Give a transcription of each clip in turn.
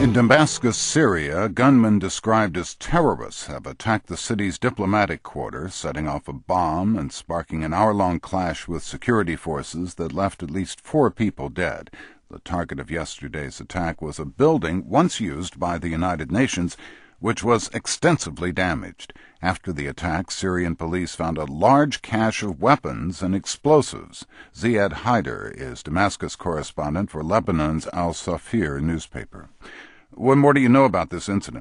In Damascus, Syria, gunmen described as terrorists have attacked the city's diplomatic quarter, setting off a bomb and sparking an hour-long clash with security forces that left at least 4 people dead. The target of yesterday's attack was a building once used by the United Nations, which was extensively damaged. After the attack, Syrian police found a large cache of weapons and explosives. Ziad Haider is Damascus correspondent for Lebanon's Al Safir newspaper. What more do you know about this incident?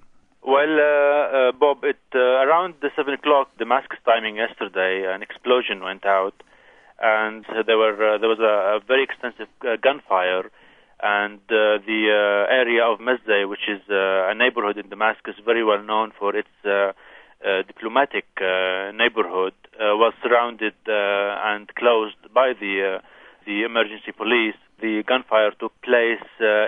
Well, Bob, around 7 o'clock Damascus timing yesterday, an explosion went out, and there was a very extensive gunfire. And the area of Masdeh, which is a neighborhood in Damascus very well known for its diplomatic neighborhood, was surrounded and closed by the emergency police. The gunfire took place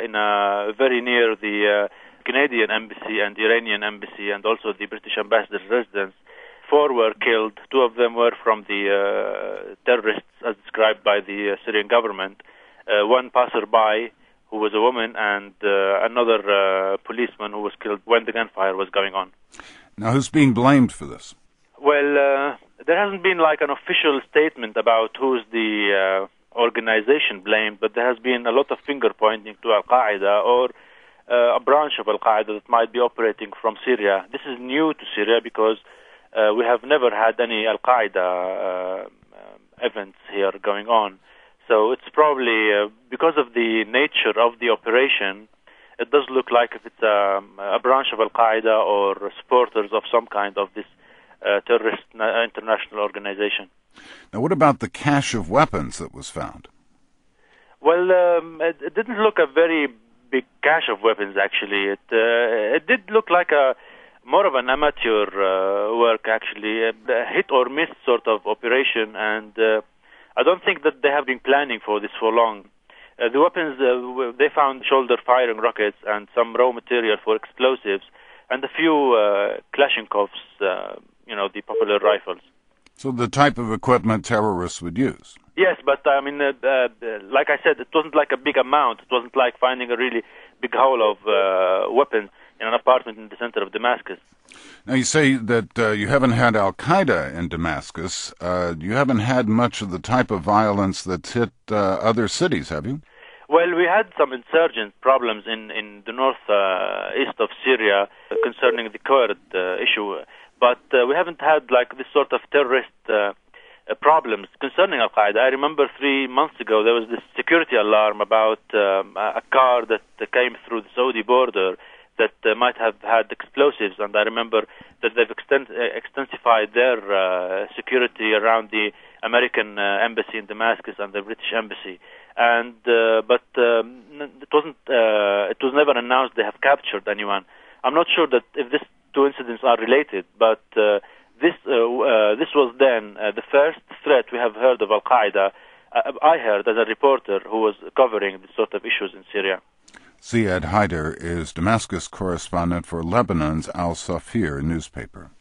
very near the Canadian embassy and Iranian embassy, and also the British ambassador's residence. 4 were killed. 2 of them were from the terrorists, as described by the Syrian government. 1 passerby, who was a woman, and another policeman who was killed when the gunfire was going on. Now, who's being blamed for this? Well, there hasn't been like an official statement about who's the organization blamed, but there has been a lot of finger-pointing to Al-Qaeda or a branch of Al-Qaeda that might be operating from Syria. This is new to Syria because we have never had any Al-Qaeda events here going on. So it's probably, because of the nature of the operation, it does look like if it's a branch of Al-Qaeda or supporters of some kind of this terrorist international organization. Now, what about the cache of weapons that was found? Well, it didn't look a very big cache of weapons, actually. It did look like more of an amateur work, actually, a hit-or-miss sort of operation, and I don't think that they have been planning for this for long. The weapons, they found shoulder-firing rockets and some raw material for explosives, and a few Kalashnikovs, the popular rifles. So the type of equipment terrorists would use? Yes, but I mean, like I said, it wasn't like a big amount. It wasn't like finding a really big haul of weapons in an apartment in the center of Damascus. Now, you say that you haven't had Al-Qaeda in Damascus. You haven't had much of the type of violence that's hit other cities, have you? Well, we had some insurgent problems in the north-east of Syria concerning the Kurd issue, but we haven't had like this sort of terrorist problems concerning Al-Qaeda. I remember 3 months ago there was this security alarm about a car that came through the Saudi border that might have had explosives, and I remember that they've extensified their security around the American embassy in Damascus and the British embassy. And but it was never announced they have captured anyone. I'm not sure that if these 2 incidents are related, but this was then the first threat we have heard of Al-Qaeda. I heard as a reporter who was covering this sort of issues in Syria. Ziad Haider is Damascus correspondent for Lebanon's Al Safir newspaper.